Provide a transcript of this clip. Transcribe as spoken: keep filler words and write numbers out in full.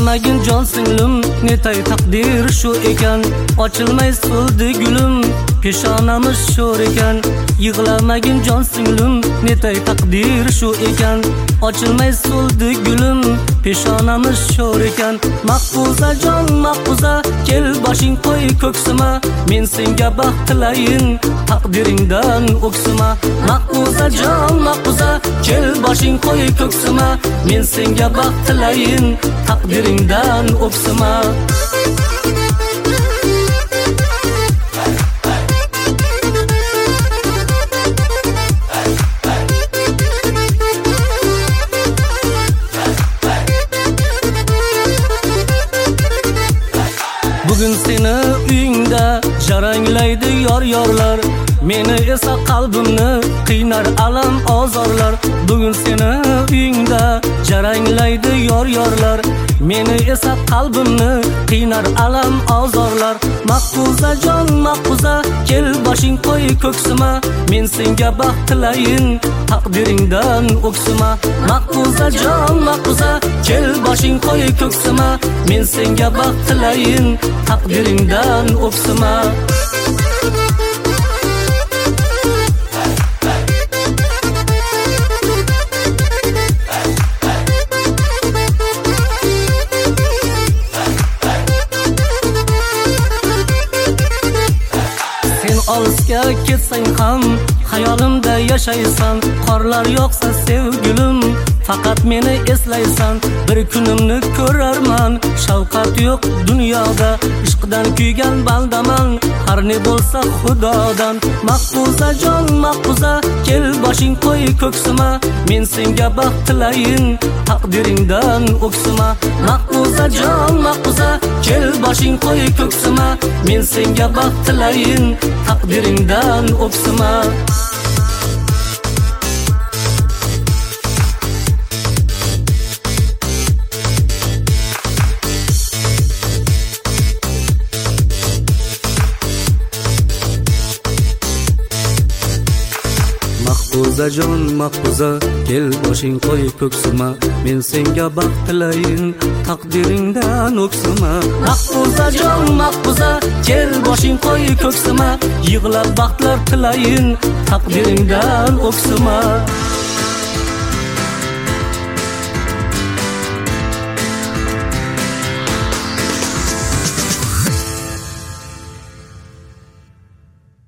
Yig'lamagin jon singlim, netay taqdir shu ekan. Ochilmay so'ldi gulim, peshonamiz sho'r ekan. Yig'lamagin jon singlim, netay taqdir shu ekan. Ochilmay so'ldi gulim, peshonamiz sho'r ekan. Mahfuza jon mahfuza, kel boshing qo'y ko'ksima. Men senga baxt tilayin, taqdiringdan o'ksima. Mahfuza jon mahfuza, kel boshing qo'y ko'ksima. Men senga baxt tilayin, taqdiringdan o'ksima. Bugun seni uyingda jaranglaydi yor-yorlar. Meni esa qalbimni qiynar alam ozorlar. Bugun seni uyingda jaranglaydi yor-yorlar. Meni esa qalbimni qiynar alam ozorlar. Mahfuza jon mahfuza, kel boshing qo'y ko'ksima. Men senga baxt tilayin, taqdiringdan o'ksima. Mahfuza jon mahfuza, kel boshing qo'y ko'ksima. Men senga baxt tilayin, taqdiringdan o'ksima. Olisga ketsang ham xayolimda yashaysan. Qorlar yoqsa sevgilim, faqat meni eslaysan. Bir kunimni ko'rarman, shavqat yo'q dunyoda. Ishqdan kuygan baldaman, har ne bo'lsa xudodan. Mahfuza jon mahfuza, kel boshing qo'y ko'ksima. Men senga baxt tilayin, taqdiringdan o'ksima. Mahfuza jon mahfuza, kel boshing qo'y ko'ksima. Men senga baxt tilayin, taqdiringdan o'ksima. Mahfuza jon mahfuza, kel boshing qo'y ko'ksima. Men senga baxt tilayin, taqdiringdan o'ksima. Mahfuza jon mahfuza, kel boshing qo'y ko'ksima. Yig'lab baxtlar tilayin, taqdiringdan o'ksima.